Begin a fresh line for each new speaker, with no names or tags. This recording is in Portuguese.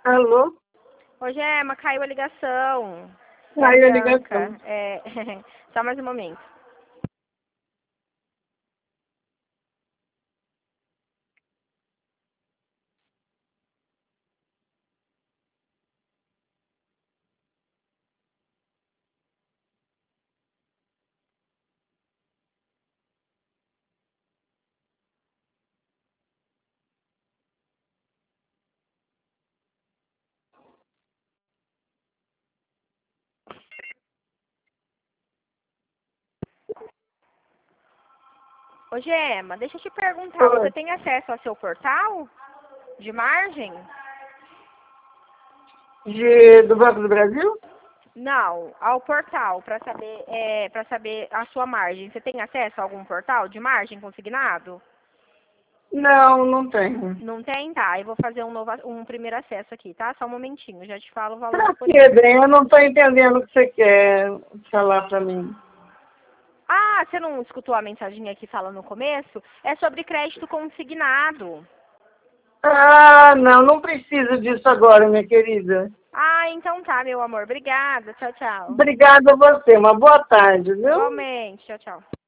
Alô?
Ô, Gemma, caiu a ligação.
Caiu a
Bianca.
ligação.
É, só mais um momento. Ô, Gemma, deixa eu te perguntar,
Oi.
você tem acesso ao seu portal de margem?
Do Banco do Brasil?
Não, ao portal, para saber a sua margem. Você tem acesso a algum portal de margem consignado?
Não, não tenho.
Não tem? Tá, eu vou fazer um primeiro acesso aqui, tá? Só um momentinho, já te falo o valor
Pra quê,
disponível.
bem? Eu não estou entendendo o que você quer falar para mim.
Ah, você não escutou a mensaginha que fala no começo? É sobre crédito consignado.
Ah, não, não preciso disso agora, minha querida.
Ah, então tá, meu amor. Obrigada. Tchau, tchau.
Obrigada a você. Uma boa tarde, viu?
Igualmente. Tchau, tchau.